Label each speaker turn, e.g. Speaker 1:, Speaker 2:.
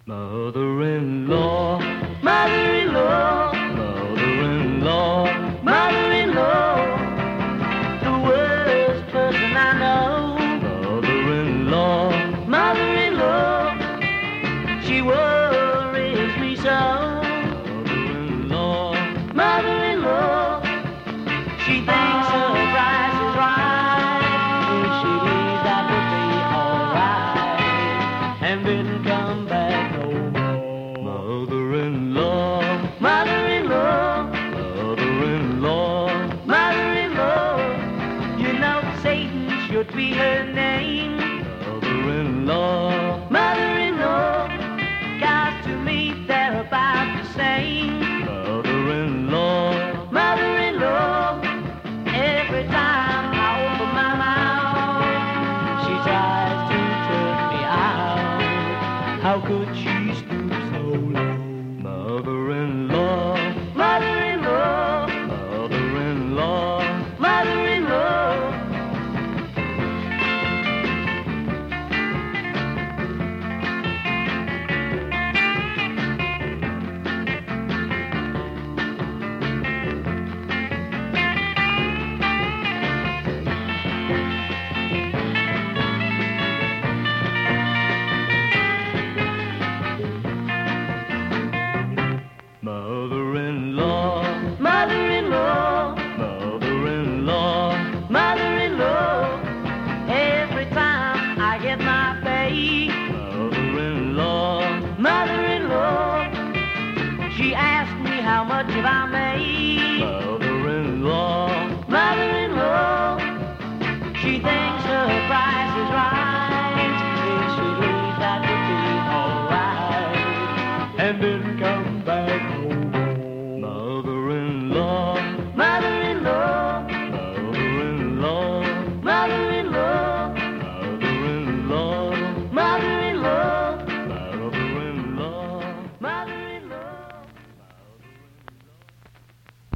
Speaker 1: Mother-in-law, mother-in-law, mother-in-law, mother-in-law, the worst person I know. Mother-in-law, mother-in-law, she worries me so. Mother-in-law, mother-in-law, she thinks her price is right. If she leaves, that would be alright, and didn't come back no more. Mother-in-law, mother-in-law, mother-in-law, mother-in-law, you know Satan should be her name. Mother-in-law, mother-in-law, 'cause to me they're about the same. Mother-in-law, mother-in-law, every time I open my mouth, she tries to turn me out. How could she stoop so low? Mother-in-law, mother-in-law, mother-in-law, mother-in-law. Mother-in-law, mother-in-law, mother-in-law, mother-in-law, every time I get my pay. Mother-in-law, mother-in-law, she asks me how much have I made.